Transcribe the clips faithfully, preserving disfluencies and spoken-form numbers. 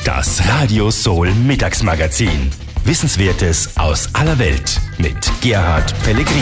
Das Radio Soul Mittagsmagazin. Wissenswertes aus aller Welt mit Gerhard Pellegrini.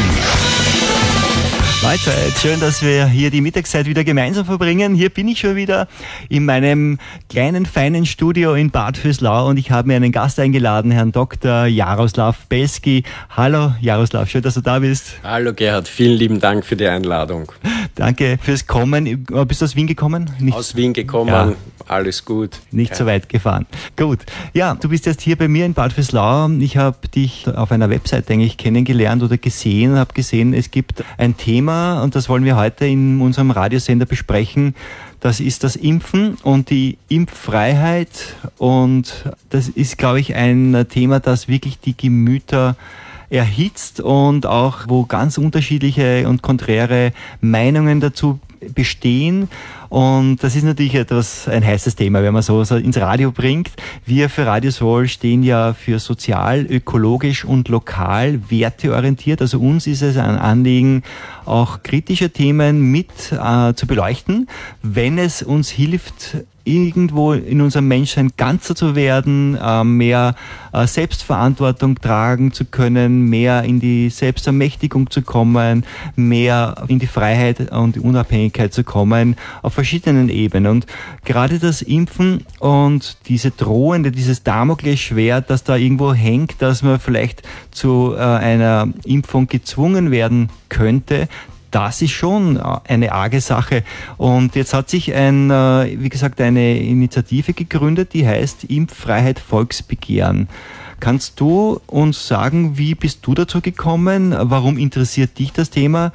Mahlzeit, schön, dass wir hier die Mittagszeit wieder gemeinsam verbringen. Hier bin ich schon wieder in meinem kleinen, feinen Studio in Bad Vöslau und ich habe mir einen Gast eingeladen, Herrn Doktor Jaroslav Belski. Hallo Jaroslav, schön, dass du da bist. Hallo Gerhard, vielen lieben Dank für die Einladung. Danke fürs Kommen. Bist du aus Wien gekommen? Nicht aus Wien gekommen, ja. Alles gut. Nicht ja. so weit gefahren. Gut. Ja, du bist jetzt hier bei mir in Bad Vöslau. Ich habe dich auf einer Website eigentlich kennengelernt oder gesehen und habe gesehen, es gibt ein Thema, und das wollen wir heute in unserem Radiosender besprechen. Das ist das Impfen und die Impffreiheit. Und das ist, glaube ich, ein Thema, das wirklich die Gemüter erhitzt und auch, wo ganz unterschiedliche und konträre Meinungen dazu bestehen. Und das ist natürlich etwas, ein heißes Thema, wenn man so, so ins Radio bringt. Wir für Radio Soul stehen ja für sozial, ökologisch und lokal werteorientiert. Also uns ist es ein Anliegen, auch kritische Themen mit äh, zu beleuchten, wenn es uns hilft, irgendwo in unserem Menschsein ganzer zu werden, äh, mehr äh, Selbstverantwortung tragen zu können, mehr in die Selbstermächtigung zu kommen, mehr in die Freiheit und die Unabhängigkeit zu kommen, auf verschiedenen Ebenen. Und gerade das Impfen und diese drohende, dieses Damoklesschwert, das da irgendwo hängt, dass man vielleicht zu äh, einer Impfung gezwungen werden könnte, das ist schon eine arge Sache. Und jetzt hat sich ein, wie gesagt, eine Initiative gegründet, die heißt Impffreiheit Volksbegehren. Kannst du uns sagen, wie bist du dazu gekommen? Warum interessiert dich das Thema?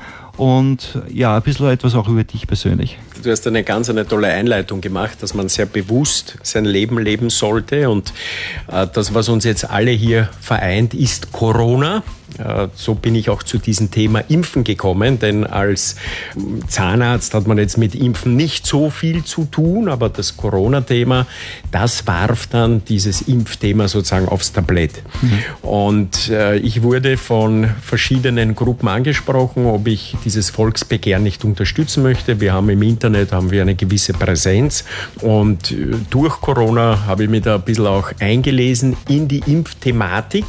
Und ja, ein bisschen etwas auch über dich persönlich. Du hast eine ganz eine tolle Einleitung gemacht, dass man sehr bewusst sein Leben leben sollte. Und äh, das, was uns jetzt alle hier vereint, ist Corona. Äh, so bin ich auch zu diesem Thema Impfen gekommen, denn als Zahnarzt hat man jetzt mit Impfen nicht so viel zu tun, aber das Corona-Thema, das warf dann dieses Impfthema sozusagen aufs Tablett. Mhm. Und äh, ich wurde von verschiedenen Gruppen angesprochen, ob ich dieses Volksbegehren nicht unterstützen möchte. Wir haben im Internet haben wir eine gewisse Präsenz und durch Corona habe ich mich da ein bisschen auch eingelesen in die Impfthematik.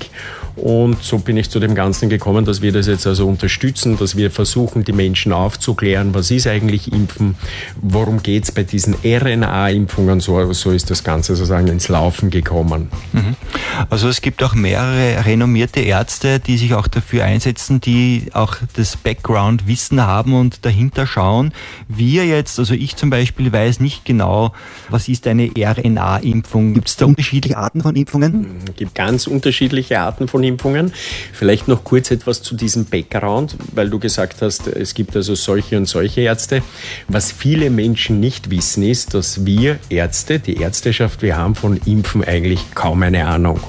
Und so bin ich zu dem Ganzen gekommen, dass wir das jetzt also unterstützen, dass wir versuchen, die Menschen aufzuklären, was ist eigentlich Impfen, worum geht es bei diesen R N A-Impfungen, so, so ist das Ganze sozusagen ins Laufen gekommen. Also es gibt auch mehrere renommierte Ärzte, die sich auch dafür einsetzen, die auch das Background-Wissen haben und dahinter schauen. Wir jetzt, also ich zum Beispiel weiß nicht genau, was ist eine R N A-Impfung. Gibt es da unterschiedliche Arten von Impfungen? Es gibt ganz unterschiedliche Arten von Impfungen. Vielleicht noch kurz etwas zu diesem Background, weil du gesagt hast, es gibt also solche und solche Ärzte. Was viele Menschen nicht wissen, ist, dass wir Ärzte, die Ärzteschaft, wir haben von Impfen eigentlich kaum eine Ahnung.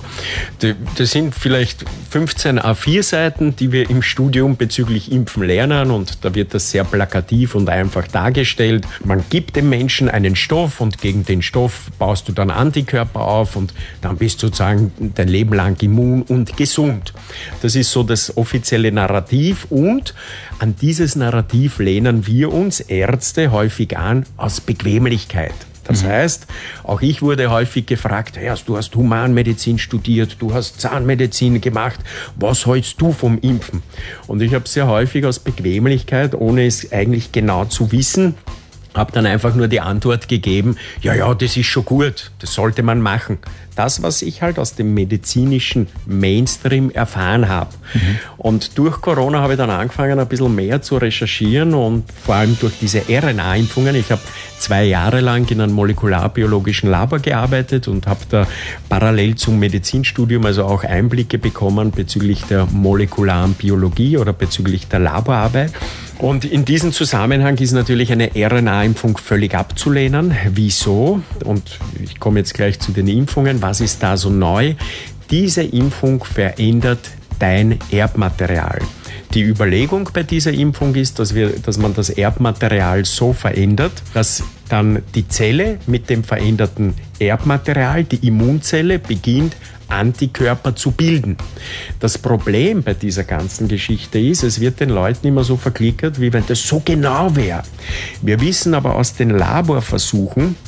Das sind vielleicht fünfzehn A vier Seiten, die wir im Studium bezüglich Impfen lernen und da wird das sehr plakativ und einfach dargestellt. Man gibt dem Menschen einen Stoff und gegen den Stoff baust du dann Antikörper auf und dann bist du sozusagen dein Leben lang immun und gesund. Das ist so das offizielle Narrativ und an dieses Narrativ lehnen wir uns Ärzte häufig an aus Bequemlichkeit. Das heißt, auch ich wurde häufig gefragt, hey, du hast Humanmedizin studiert, du hast Zahnmedizin gemacht, was hältst du vom Impfen? Und ich habe sehr häufig aus Bequemlichkeit, ohne es eigentlich genau zu wissen, habe dann einfach nur die Antwort gegeben, ja, ja, das ist schon gut, das sollte man machen. Das, was ich halt aus dem medizinischen Mainstream erfahren habe. Mhm. Und durch Corona habe ich dann angefangen, ein bisschen mehr zu recherchieren und vor allem durch diese R N A-Impfungen. Ich habe zwei Jahre lang in einem molekularbiologischen Labor gearbeitet und habe da parallel zum Medizinstudium also auch Einblicke bekommen bezüglich der molekularen Biologie oder bezüglich der Laborarbeit. Und in diesem Zusammenhang ist natürlich eine R N A-Impfung völlig abzulehnen. Wieso? Und ich komme jetzt gleich zu den Impfungen. Was ist da so neu? Diese Impfung verändert dein Erbmaterial. Die Überlegung bei dieser Impfung ist, dass, wir, dass man das Erbmaterial so verändert, dass dann die Zelle mit dem veränderten Erbmaterial, die Immunzelle, beginnt, Antikörper zu bilden. Das Problem bei dieser ganzen Geschichte ist, es wird den Leuten immer so verklickert, wie wenn das so genau wäre. Wir wissen aber aus den Laborversuchen,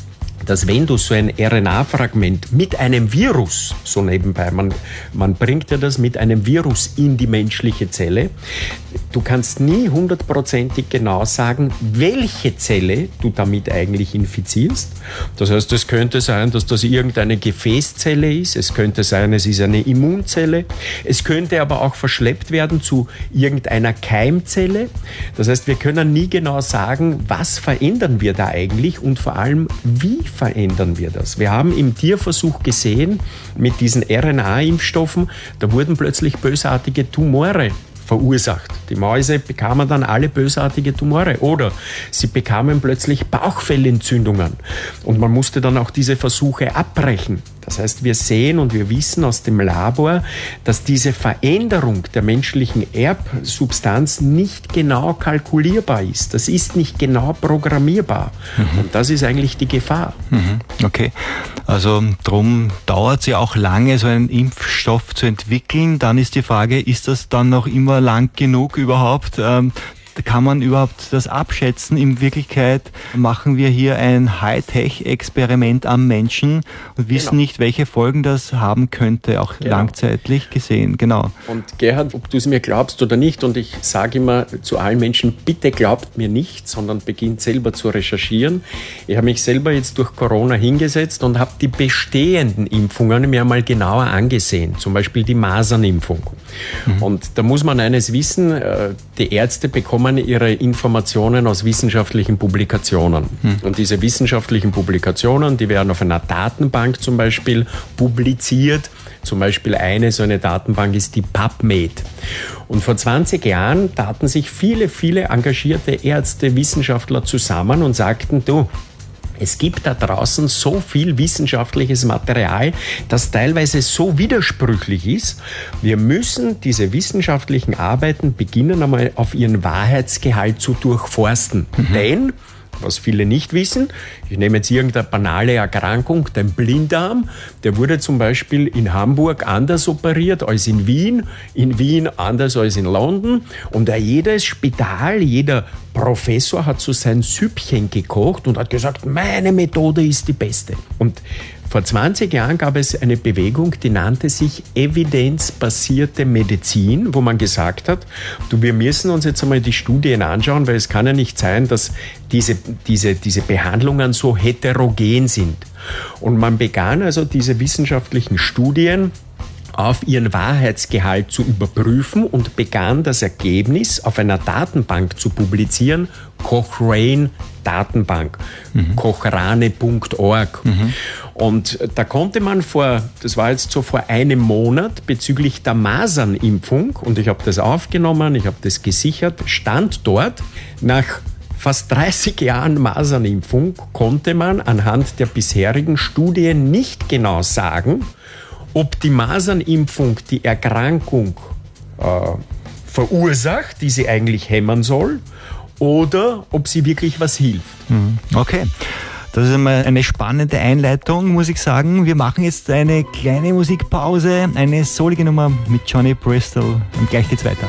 dass wenn du so ein R N A-Fragment mit einem Virus, so nebenbei, man, man bringt ja das mit einem Virus in die menschliche Zelle, du kannst nie hundertprozentig genau sagen, welche Zelle du damit eigentlich infizierst. Das heißt, es könnte sein, dass das irgendeine Gefäßzelle ist, es könnte sein, es ist eine Immunzelle, es könnte aber auch verschleppt werden zu irgendeiner Keimzelle. Das heißt, wir können nie genau sagen, was verändern wir da eigentlich und vor allem, wie verändern wir das? Wir haben im Tierversuch gesehen, mit diesen R N A-Impfstoffen, da wurden plötzlich bösartige Tumore verursacht. Die Mäuse bekamen dann alle bösartige Tumore oder sie bekamen plötzlich Bauchfellentzündungen und man musste dann auch diese Versuche abbrechen. Das heißt, wir sehen und wir wissen aus dem Labor, dass diese Veränderung der menschlichen Erbsubstanz nicht genau kalkulierbar ist. Das ist nicht genau programmierbar. Mhm. Und das ist eigentlich die Gefahr. Mhm. Okay, also darum dauert es ja auch lange, so einen Impfstoff zu entwickeln. Dann ist die Frage, ist das dann noch immer lang genug überhaupt? Ähm, Kann man überhaupt das abschätzen? In Wirklichkeit machen wir hier ein Hightech-Experiment am Menschen und wissen genau. nicht, welche Folgen das haben könnte, auch genau. langzeitlich gesehen. Genau. Und Gerhard, ob du es mir glaubst oder nicht, und ich sage immer zu allen Menschen, bitte glaubt mir nicht, sondern beginnt selber zu recherchieren. Ich habe mich selber jetzt durch Corona hingesetzt und habe die bestehenden Impfungen mir einmal genauer angesehen, zum Beispiel die Masernimpfung. Mhm. Und da muss man eines wissen, die Ärzte bekommen ihre Informationen aus wissenschaftlichen Publikationen. Hm. Und diese wissenschaftlichen Publikationen, die werden auf einer Datenbank zum Beispiel publiziert. Zum Beispiel eine so eine Datenbank ist die PubMed. Und vor zwanzig Jahren taten sich viele, viele engagierte Ärzte, Wissenschaftler zusammen und sagten, du, es gibt da draußen so viel wissenschaftliches Material, das teilweise so widersprüchlich ist. Wir müssen diese wissenschaftlichen Arbeiten beginnen, einmal auf ihren Wahrheitsgehalt zu durchforsten. Mhm. Denn, was viele nicht wissen, ich nehme jetzt irgendeine banale Erkrankung, den Blinddarm, der wurde zum Beispiel in Hamburg anders operiert als in Wien, in Wien anders als in London und jedes Spital, jeder Professor hat so sein Süppchen gekocht und hat gesagt, meine Methode ist die beste. Und vor zwanzig Jahren gab es eine Bewegung, die nannte sich evidenzbasierte Medizin, wo man gesagt hat, du, wir müssen uns jetzt einmal die Studien anschauen, weil es kann ja nicht sein, dass diese, diese, diese Behandlungen so heterogen sind. Und man begann also diese wissenschaftlichen Studien auf ihren Wahrheitsgehalt zu überprüfen und begann das Ergebnis auf einer Datenbank zu publizieren, Cochrane Datenbank, mhm. cochrane punkt org. Mhm. Und da konnte man vor, das war jetzt so vor einem Monat, bezüglich der Masernimpfung, und ich habe das aufgenommen, ich habe das gesichert, stand dort, nach fast dreißig Jahren Masernimpfung konnte man anhand der bisherigen Studien nicht genau sagen, ob die Masernimpfung die Erkrankung äh, verursacht, die sie eigentlich hemmen soll, oder ob sie wirklich was hilft. Okay. Das ist einmal eine spannende Einleitung, muss ich sagen. Wir machen jetzt eine kleine Musikpause, eine soulige Nummer mit Johnny Bristol und gleich geht's weiter.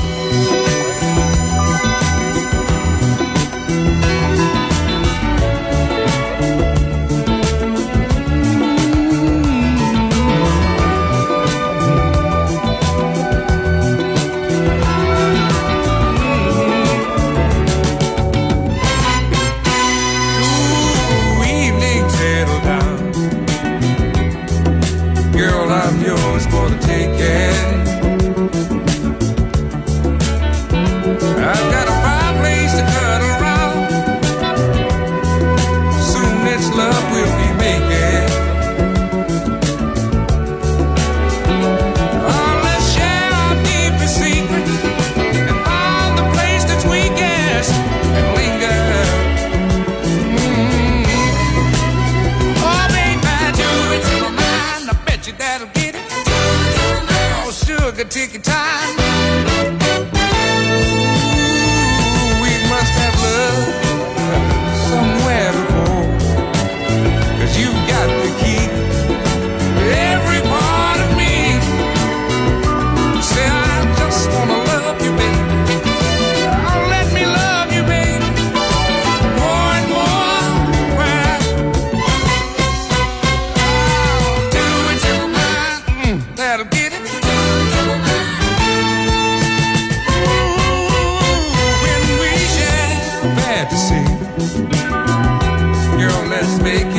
Take your time. Ooh, we must have love somewhere before, 'cause you got the key. Every part of me say I just wanna love you, baby. Oh, let me love you, baby, more and more. Well, make